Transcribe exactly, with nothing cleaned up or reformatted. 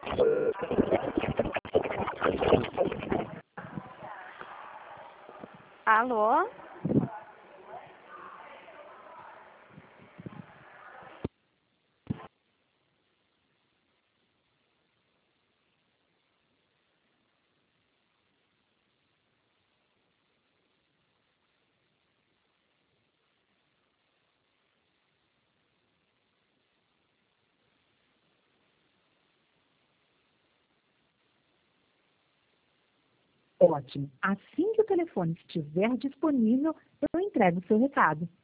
Alô? Ótimo. Assim que o telefone estiver disponível, eu entrego o seu recado.